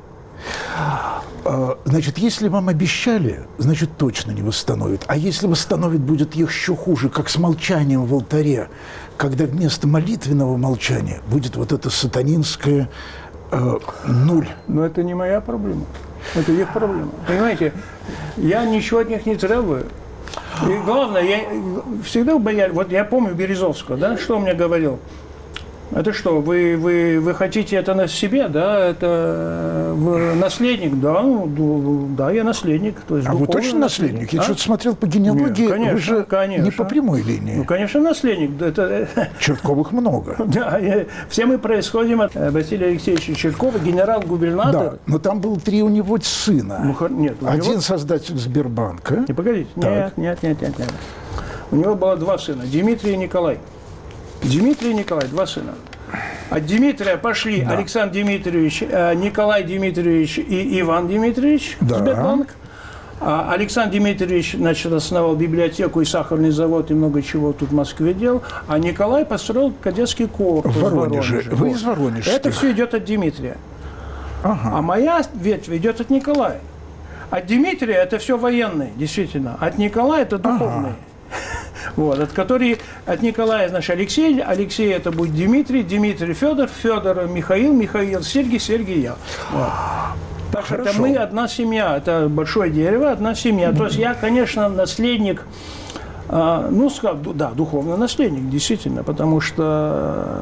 А, Значит, если вам обещали, значит, точно не восстановят. А если восстановят, будет еще хуже, как с молчанием в алтаре, когда вместо молитвенного молчания будет вот это сатанинское э, нуль. Но это не моя проблема. Это их проблема. Понимаете, я ничего от них не требую. И главное, я всегда боялся. Вот я помню Березовского, да, что он мне говорил. Это что, вы, вы, вы хотите это на себе, да? Это вы наследник, да? Ну, да, я наследник. То есть А вы точно наследник? Я а? что-то смотрел по генеалогии. Нет, конечно, вы же конечно. не по прямой линии. Ну, конечно, наследник. Это... Чертковых много. Да, я... все мы происходим от Василия Алексеевича Чиркова, генерал-губернатор. Да, но там было три у него сына. Ну, нет, у Один него... создатель Сбербанка. Не, погодите. Так. Нет, нет, нет, нет, нет. У него было два сына, Дмитрий и Николай. Дмитрий и Николай, два сына. От Дмитрия пошли да. Александр Дмитриевич, Николай Дмитриевич и Иван Дмитриевич, да. Сбербанк. А Александр Дмитриевич, значит, основал библиотеку и сахарный завод и много чего тут в Москве делал. А Николай построил кадетский корпус в Воронеже. Воронеже. Вы вот. из Воронежа. Это все идет от Дмитрия. Ага. А моя ветвь идет от Николая. От Дмитрия это все военные, действительно. От Николая это духовные. Ага. Вот, от которой от Николая, значит, Алексей, Алексей это будет Дмитрий, Дмитрий Федор, Федор Михаил, Михаил Сергий, Сергий я. Вот. Так что это мы одна семья, это большое дерево, одна семья. То есть я, конечно, наследник, э, ну, да, духовный наследник, действительно, потому что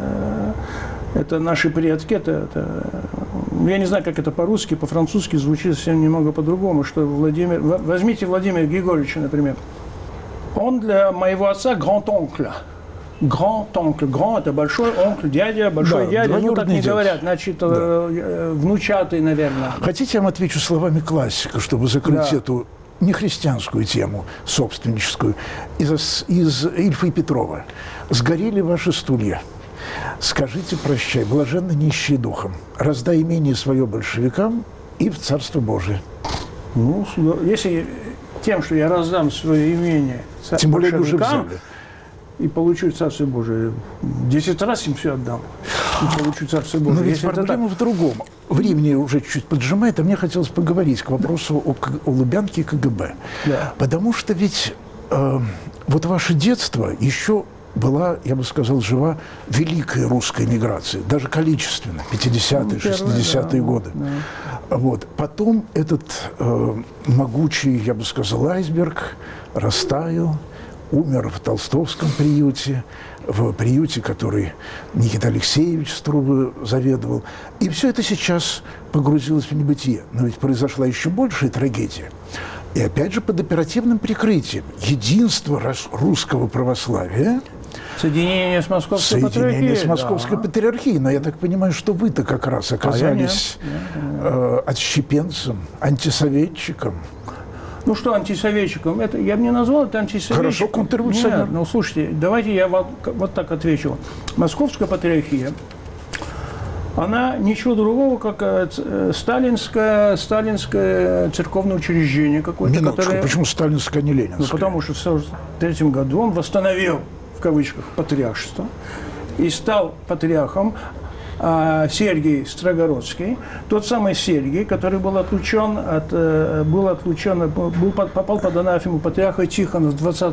это наши предки, это, это, я не знаю, как это по-русски, по-французски звучит совсем немного по-другому, что Владимир, возьмите Владимира Григорьевича, например. Он для моего отца гранд-онкля. Гранд-онкль. Гранд – это большой онкль, дядя, большой да, дядя. Ну, так не дед. Говорят. Значит, да. э, внучатый, наверное. Хотите, я вам отвечу словами классика, чтобы закрыть да. эту нехристианскую тему, собственническую, из, из Ильфа и Петрова. «Сгорели ваши стулья. Скажите прощай, блаженно нищие духом. Раздай имение свое большевикам и в Царство Божие». Ну, если тем, что я раздам свое имение тем более уже взяли. И получу Царство Божие. Десять раз им все отдам. И получу Царство Божие. Но ведь Если проблема в другом. Времени уже чуть поджимает, а мне хотелось поговорить к вопросу о, о Лубянке и ка гэ бэ. Да. Потому что ведь э, вот ваше детство еще была, я бы сказал, жива великая русская миграция, даже количественно, пятидесятые, шестидесятые да, годы. Да. Вот. Потом этот э, могучий, я бы сказал, айсберг растаял, умер в Толстовском приюте, в приюте, который Никита Алексеевич Струве заведовал. И все это сейчас погрузилось в небытие. Но ведь произошла еще большая трагедия. И опять же под оперативным прикрытием. Единство русского православия. Соединение с Московской Соединение патриархией. с Московской да. патриархией. Но я так понимаю, что вы-то как раз оказались а э, отщепенцем, антисоветчиком. Ну что, антисоветчиком? Это, я бы не назвал это антисоветчиком. Хорошо, контрреволюционер. Нет, ну слушайте, давайте я вам вот так отвечу. Московская патриархия, она ничего другого, как сталинское, сталинское церковное учреждение какое-то. Минуточку, которое... почему сталинское, а не ленинское? Ну потому что в сорок третьем году он восстановил, в кавычках, патриаршество и стал патриархом. Сергий Строгородский, тот самый Сергий, который был отлучен от, был отлучен, был, попал под анафему патриарха Тихона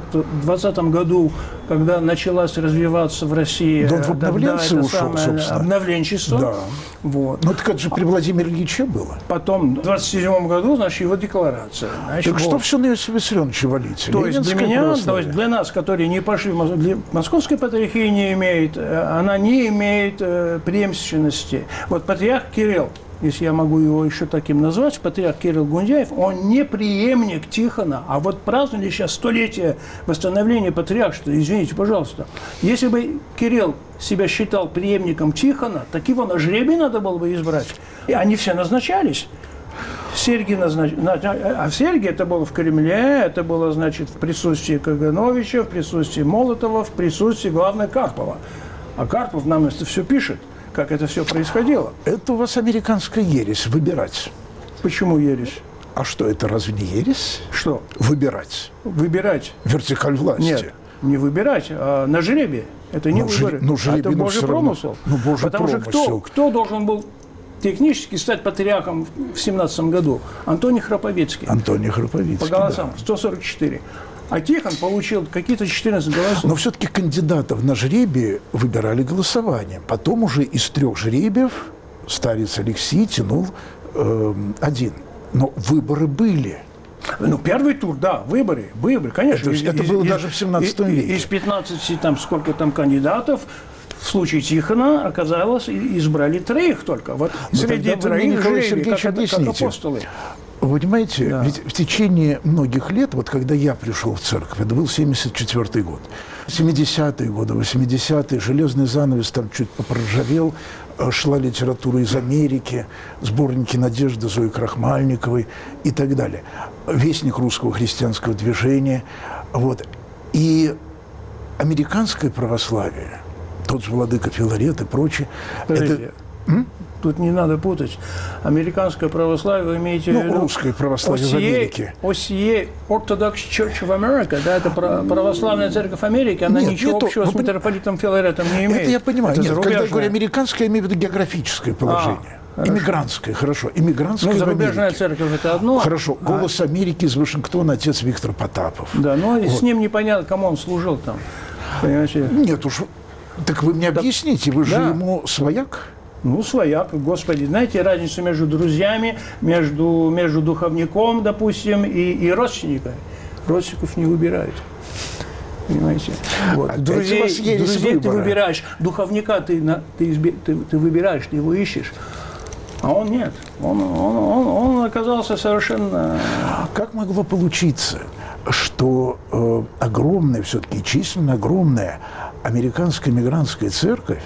в двадцатом году, когда началась развиваться в России да, в обновленцы да, ушел, самое обновленчество. Да. Вот. Ну, так это же при Владимире Ильиче было. Потом, в двадцать седьмом году, значит, его декларация. Значит, так вот. что все на Иосифа Виссарионовича валить? То есть для меня, то есть для нас, которые не пошли, для Московской патриархии не имеет, она не имеет преемственности. Вот патриарх Кирилл, если я могу его еще таким назвать, патриарх Кирилл Гундяев, он не преемник Тихона, а вот праздновали сейчас столетие восстановления патриаршества. Извините, пожалуйста. Если бы Кирилл себя считал преемником Тихона, так его на жребий надо было бы избрать. И они все назначались. Сергий назнач... А в Сергии это было в Кремле, это было, значит, в присутствии Кагановича, в присутствии Молотова, в присутствии, главное, Карпова. А Карпов нам это все пишет, как это все происходило. Это у вас американская ересь – выбирать. Почему ересь? А что, это разве не ересь? Что? Выбирать. Выбирать. Вертикаль власти. Нет, не выбирать, а на жребий. Это не ну, выборы. Ну, жребий, это ну, Божий промысел. Ну, Божий Потому промысел. что кто, кто должен был технически стать патриархом в семнадцатом году? Антоний Храповицкий. Антоний Храповицкий, по голосам, да. сто сорок четыре. А Тихон получил какие-то четырнадцать голосов. Но все-таки кандидатов на жребии выбирали голосованием. Потом уже из трех жребиев старец Алексий тянул э, один. Но выборы были. Ну, первый тур, да, выборы, выборы, конечно. Это, из, это из, было из, даже в семнадцатом веке. Из пятнадцати, там, сколько там кандидатов, в случае Тихона оказалось, избрали троих только. Вот но среди троих жребий, как, как апостолы. Вы понимаете, да. ведь в течение многих лет, вот когда я пришел в церковь, это был семьдесят четвёртый год, семидесятые годы, восьмидесятые, железный занавес там чуть попроржавел, шла литература из Америки, сборники «Надежды» Зои Крахмальниковой и так далее. Вестник русского христианского движения. Вот. И американское православие, тот же владыка Филарет и прочее, это... Тут не надо путать. Американское православие, вы имеете ну, в виду... русское православие в Америке. о си и, Orthodox Church of America, да, это православная церковь Америки, она нет, ничего общего то, с митрополитом Филаретом не имеет. Это я понимаю. Это нет, когда я говорю американское, я имею в виду географическое положение. А, иммигрантское, хорошо. Иммигрантское ну, зарубежная церковь – это одно. Хорошо. «Голос а... Америки» из Вашингтона, отец Виктор Потапов. Да, но вот. С ним непонятно, кому он служил там. Понимаете? Нет уж, так вы мне да. объясните, вы же да. ему свояк? Ну, свояк, господи. Знаете разницу между друзьями, между, между духовником, допустим, и, и родственниками? Родственников не выбирают. Понимаете? Вот. Друзей, друзей ты выбираешь. Духовника ты, ты, ты, ты выбираешь, ты его ищешь. А он нет. Он, он, он, он оказался совершенно... Как могло получиться, что э, огромная, все-таки численно огромная американская мигрантская церковь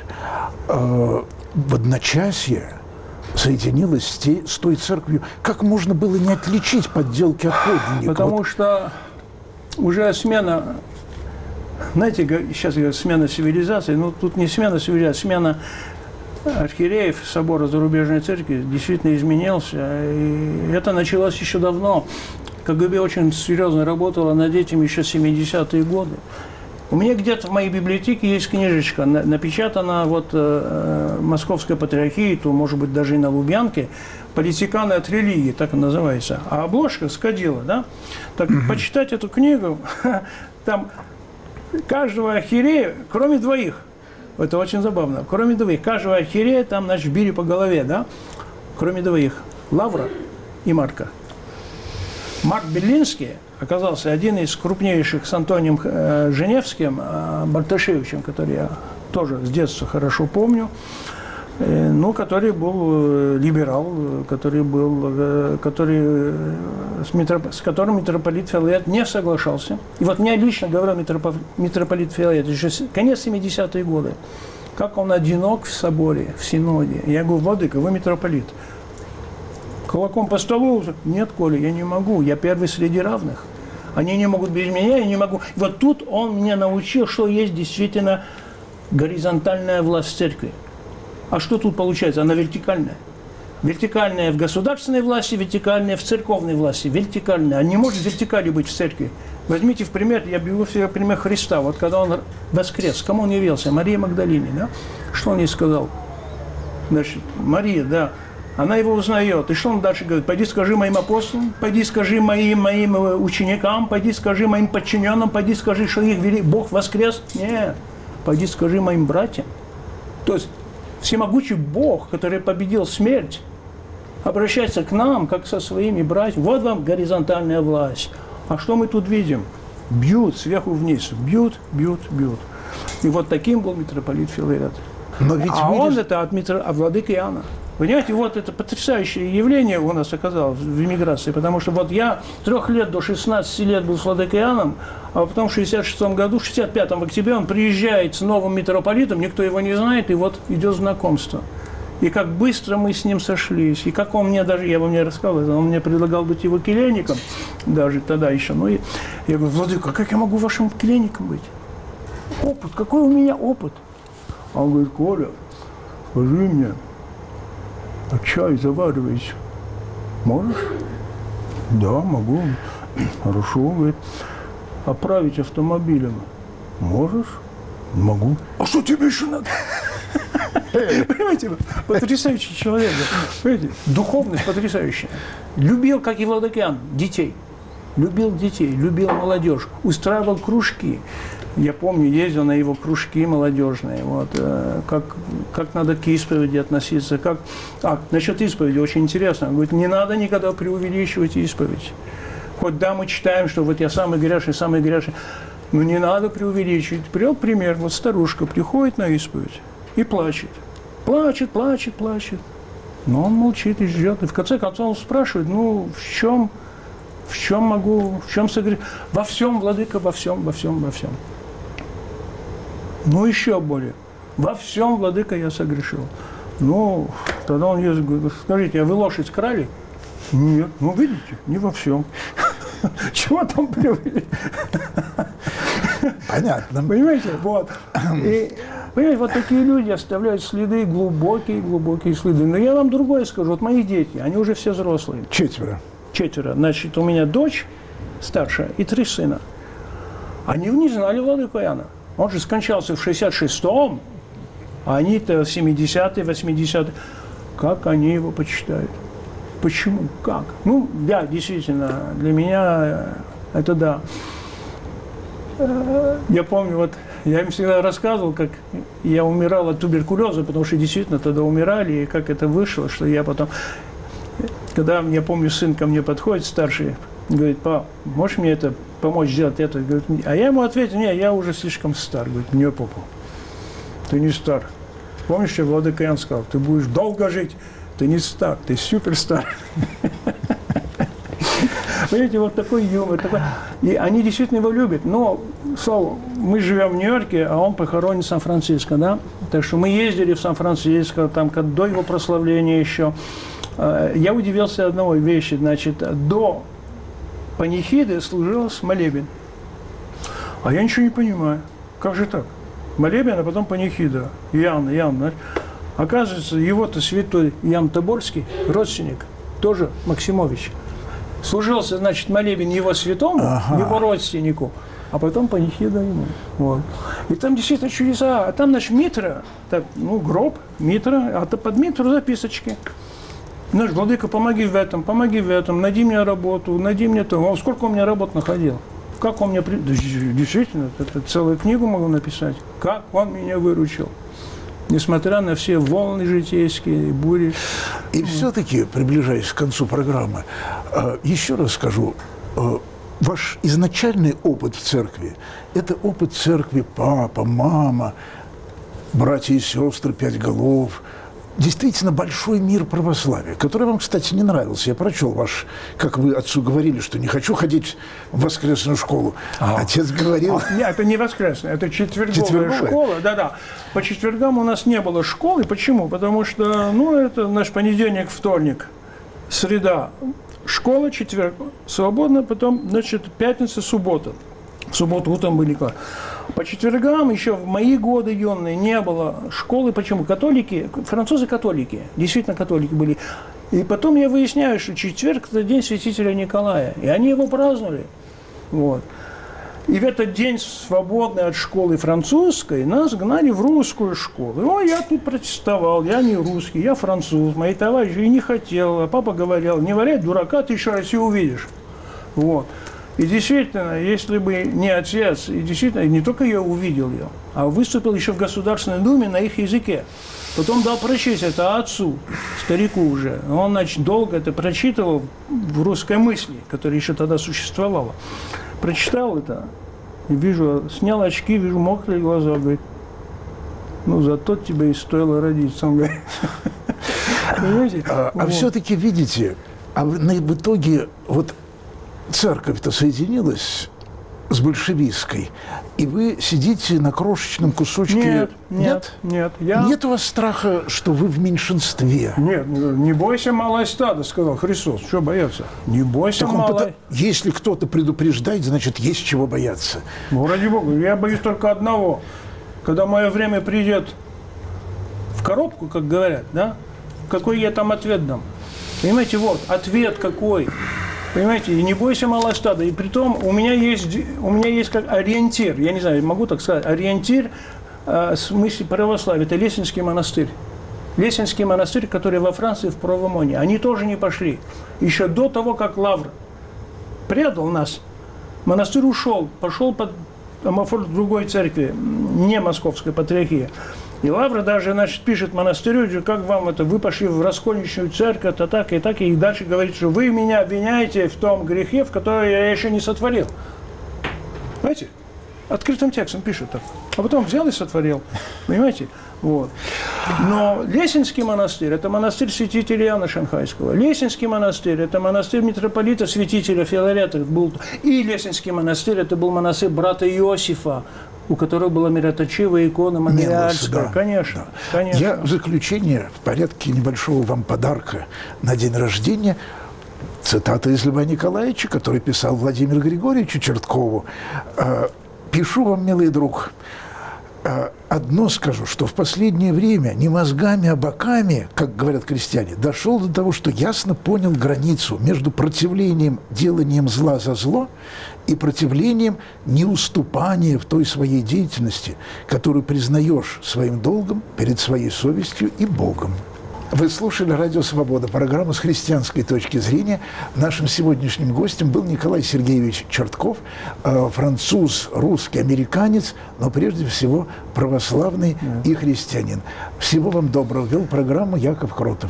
э, в одночасье соединилась с, те, с той церковью? Как можно было не отличить подделки от подлинника? Потому вот. что уже смена, знаете, сейчас говорят, смена цивилизации, ну тут не смена цивилизации, смена архиереев собора зарубежной церкви действительно изменился. И это началось еще давно. КГБ очень серьезно работала над этим еще в семидесятые годы. У меня где-то в моей библиотеке есть книжечка, напечатана вот э, Московской патриархией, то, может быть, даже и на Лубянке, «Политиканы от религии», так и называется. А обложка с кадила, да? Так, mm-hmm. почитать эту книгу, там каждого архиерея, кроме двоих, это очень забавно, кроме двоих, каждого архиерея там, значит, били по голове, да, кроме двоих, Лавра и Марка. Марк Беллинский оказался один из крупнейших с Антонием э, Женевским, э, Барташевичем, который я тоже с детства хорошо помню, э, ну, который был либерал, который был, э, который, э, с, митроп... с которым митрополит Филарет не соглашался. И вот мне лично говорил митроп... митрополит Филарет, еще конец семидесятых годы, как он одинок в соборе, в синоде. Я говорю: владыка, вы митрополит. Кулаком по столу? Нет, Коля, я не могу, я первый среди равных. Они не могут без меня, я не могу. Вот тут он меня научил, что есть действительно горизонтальная власть церкви. А что тут получается? Она вертикальная. Вертикальная в государственной власти, вертикальная в церковной власти. Вертикальная. А не может вертикали быть в церкви. Возьмите в пример, я беру в пример Христа. Вот когда он воскрес, кому он явился? Марии Магдалине, да? Что он ей сказал? Значит, Мария, да. Она его узнает. И что он дальше говорит? Пойди скажи моим апостолам, пойди скажи моим, моим ученикам, пойди скажи моим подчиненным, пойди скажи, что их вели... Бог воскрес. Нет, пойди скажи моим братьям. То есть всемогущий Бог, который победил смерть, обращается к нам, как со своими братьями. Вот вам горизонтальная власть. А что мы тут видим? Бьют сверху вниз. Бьют, бьют, бьют. И вот таким был митрополит Филарет. Но ведь а видишь... он это от, митро... от владыки Иоанна. Понимаете, вот это потрясающее явление у нас оказалось в эмиграции, потому что вот я с трех лет до шестнадцати лет был с владыкой Иоанном, а потом в шестьдесят шестом году, в шестьдесят пятом в октябре он приезжает с новым митрополитом, никто его не знает, и вот идет знакомство. И как быстро мы с ним сошлись, и как он мне даже, я вам не рассказывал, он мне предлагал быть его келейником, даже тогда еще. Ну, и я говорю: владыка, как я могу вашим келейником быть? Опыт, какой у меня опыт? А он говорит: Коля, скажи мне, а чай заваривать можешь? Да, могу. Хорошо, говорит. Оправить автомобилем можешь? Могу. А что тебе еще надо? Понимаете, потрясающий человек. Понимаете, духовность потрясающая. Любил, как и владыка Иоанн, детей. Любил детей, любил молодежь, устраивал кружки. Я помню, ездил на его кружки молодежные, вот, э, как, как надо к исповеди относиться. Как... А, насчет исповеди очень интересно. Он говорит: не надо никогда преувеличивать исповедь. Хоть да, мы читаем, что вот я самый грешный, самый грешный, но не надо преувеличивать. Привел пример, вот старушка приходит на исповедь и плачет. Плачет, плачет, плачет. Но он молчит и ждет. И в конце концов он спрашивает: ну, в чем, в чем могу, в чем согрешить? Во всем, владыка, во всем, во всем, во всем. Ну, еще более. Во всем, владыка, я согрешил. Ну, тогда он ездит, говорит: скажите, а вы лошадь крали? Нет. Ну, видите, не во всем. Чего там привели? Понятно. Понимаете? Вот. И, понимаете, вот такие люди оставляют следы, глубокие, глубокие следы. Но я вам другое скажу. Вот мои дети, они уже все взрослые. Четверо. Четверо. Значит, у меня дочь старшая и три сына. Они не знали владыку Иоанна. Он же скончался в шестьдесят шестом, а они-то в семидесятые, восьмидесятые. Как они его почитают? Почему? Как? Ну, да, действительно, для меня это да. Я помню, вот я им всегда рассказывал, как я умирал от туберкулеза, потому что действительно тогда умирали, и как это вышло, что я потом... Когда, я помню, сын ко мне подходит, старший, говорит: пап, можешь мне это помочь сделать это? Говорит, а я ему ответил: не, я уже слишком стар. Говорит: мне попу. Ты не стар. Помнишь, что владыка Иоанн сказал: ты будешь долго жить, ты не стар, ты суперстар. Понимаете, вот такой юмор. Такой... И они действительно его любят. Но, Слава, мы живем в Нью-Йорке, а он похоронен в Сан-Франциско, да? Так что мы ездили в Сан-Франциско, там, до его прославления еще. Я удивился одной вещи, значит, до панихиды служилось молебен. А я ничего не понимаю. Как же так? Молебен, а потом панихида. Иоанн, Иоанн, знаешь? Оказывается, его-то святой Иоанн Тобольский, родственник, тоже Максимович. Служился, значит, молебен его святому, ага. его родственнику, а потом панихида ему. Вот. И там действительно чудеса. А там, значит, митра, так, ну, гроб, митра, а то под митру записочки. Наш владыка, помоги в этом, помоги в этом, найди мне работу, найди мне то. Он сколько у меня работ находил? как он меня... При... Действительно, это целую книгу могу написать. Как он меня выручил. Несмотря на все волны житейские, бури. И все-таки, приближаясь к концу программы, еще раз скажу, ваш изначальный опыт в церкви – это опыт церкви папа, мама, братья и сестры, пять голов. Действительно большой мир православия, который вам, кстати, не нравился. Я прочел ваш, как вы отцу говорили, что не хочу ходить в воскресную школу. А. Отец говорил... А, нет, это не воскресная, это четверговая, четверговая школа. Да-да. По четвергам у нас не было школы. Почему? Потому что, ну, это наш понедельник, вторник, среда. Школа, четверг, свободно, потом, значит, пятница, суббота. В субботу утром были классы. По четвергам еще в мои годы юные не было школы. Почему? Католики, французы католики, действительно католики были. И потом я выясняю, что четверг – это день святителя Николая. И они его праздновали. Вот. И в этот день, свободный от школы французской, нас гнали в русскую школу. О, я тут протестовал, я не русский, я француз. Мои товарищи и не хотел. А папа говорил, не валяй дурака, ты еще Россию увидишь. Вот. И действительно, если бы не отец, и действительно, не только я увидел ее, а выступил еще в Государственной Думе на их языке. Потом дал прочесть это отцу, старику уже. Он, значит, долго это прочитывал в русской мысли, которая еще тогда существовала. Прочитал это, и вижу, снял очки, вижу мокрые глаза, говорит, ну, зато тебе и стоило родиться. Он говорит. А, а все-таки, видите, а в итоге, вот, церковь-то соединилась с большевистской, и вы сидите на крошечном кусочке... Нет, нет, нет. Я... Нет у вас страха, что вы в меньшинстве? Нет, не бойся, малое стадо, сказал Христос. Что бояться? Не бойся, малое... Пота... Если кто-то предупреждает, значит, есть чего бояться. Ну, ради бога, я боюсь только одного. Когда мое время придет в коробку, как говорят, да, какой я там ответ дам? Понимаете, вот, ответ какой... Понимаете, и не бойся, малое стадо. И притом у меня есть, у меня есть как ориентир, я не знаю, могу так сказать, ориентир э, в смысле православия. Это Лесинский монастырь. Лесинский монастырь, который во Франции, в Провомоне. Они тоже не пошли. Еще до того, как Лавр предал нас, монастырь ушел, пошел под амофор другой церкви, не московской патриархии. И Лавра даже, значит, пишет монастырю, как вам это, вы пошли в раскольничную церковь, то так и так, и дальше говорит, что вы меня обвиняете в том грехе, в который я еще не сотворил. Понимаете? Открытым текстом пишет так. А потом взял и сотворил. Понимаете? Вот. Но Лесинский монастырь – это монастырь святителя Иоанна Шанхайского. Лесинский монастырь – это монастырь митрополита святителя Филарета. Был. И Лесинский монастырь – это был монастырь брата Иосифа, у которого была мироточивая икона Монреальская. Да, конечно, да. конечно. Я в заключение, в порядке небольшого вам подарка на день рождения, цитата из Льва Николаевича, который писал Владимиру Григорьевичу Черткову. «Пишу вам, милый друг, одно скажу, что в последнее время не мозгами, а боками, как говорят крестьяне, дошел до того, что ясно понял границу между противлением, деланием зла за зло и противлением неуступания в той своей деятельности, которую признаешь своим долгом перед своей совестью и Богом». Вы слушали «Радио Свобода», программу «С христианской точки зрения». Нашим сегодняшним гостем был Николай Сергеевич Чертков, француз, русский, американец, но прежде всего православный и христианин. Всего вам доброго. Вел программу Яков Кротов.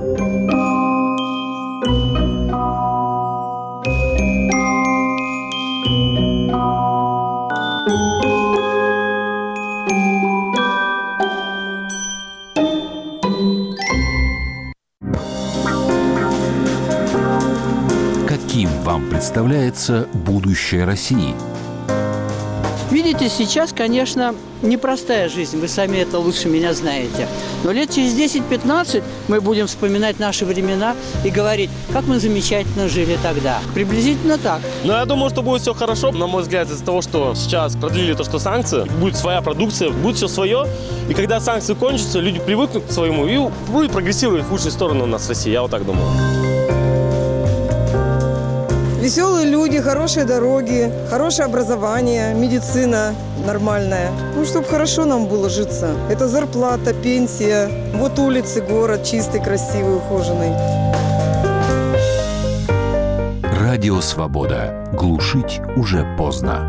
Каким вам представляется будущее России? Видите, сейчас, конечно, непростая жизнь, вы сами это лучше меня знаете. Но лет через десять-пятнадцать мы будем вспоминать наши времена и говорить, как мы замечательно жили тогда. Приблизительно так. Но я думаю, что будет все хорошо, на мой взгляд, из-за того, что сейчас продлили то, что санкции, будет своя продукция, будет все свое. И когда санкции кончатся, люди привыкнут к своему и будет прогрессировать в лучшую сторону у нас в России, я вот так думаю. Веселые люди, хорошие дороги, хорошее образование, медицина нормальная. Ну, чтобы хорошо нам было житься. Это зарплата, пенсия. Вот улицы, город чистый, красивый, ухоженный. Радио «Свобода». Глушить уже поздно.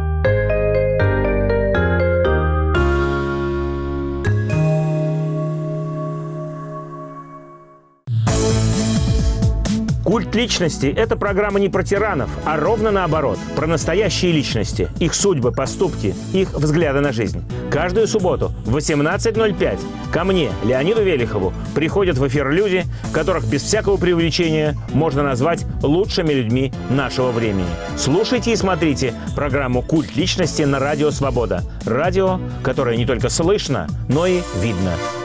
«Культ личности» – это программа не про тиранов, а ровно наоборот, про настоящие личности, их судьбы, поступки, их взгляды на жизнь. Каждую субботу в восемнадцать ноль пять ко мне, Леониду Велихову, приходят в эфир люди, которых без всякого преувеличения можно назвать лучшими людьми нашего времени. Слушайте и смотрите программу «Культ личности» на Радио «Свобода». Радио, которое не только слышно, но и видно.